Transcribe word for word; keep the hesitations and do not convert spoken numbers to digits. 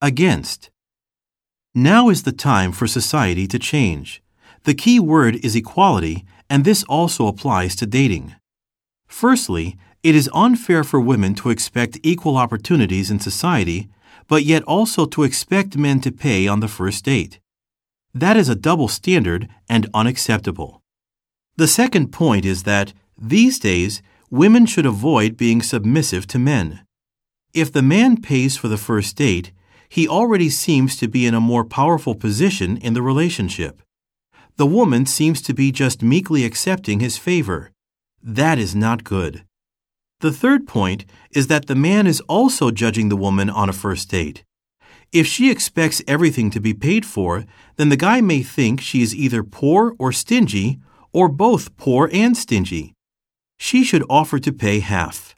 Against. Now is the time for society to change. The key word is equality, and this also applies to dating. Firstly, it is unfair for women to expect equal opportunities in society, but yet also to expect men to pay on the first date. That is a double standard and unacceptable. The second point is that, these days, women should avoid being submissive to men. If the man pays for the first date, he already seems to be in a more powerful position in the relationship. The woman seems to be just meekly accepting his favor. That is not good. The third point is that the man is also judging the woman on a first date. If she expects everything to be paid for, then the guy may think she is either poor or stingy, or both poor and stingy. She should offer to pay half.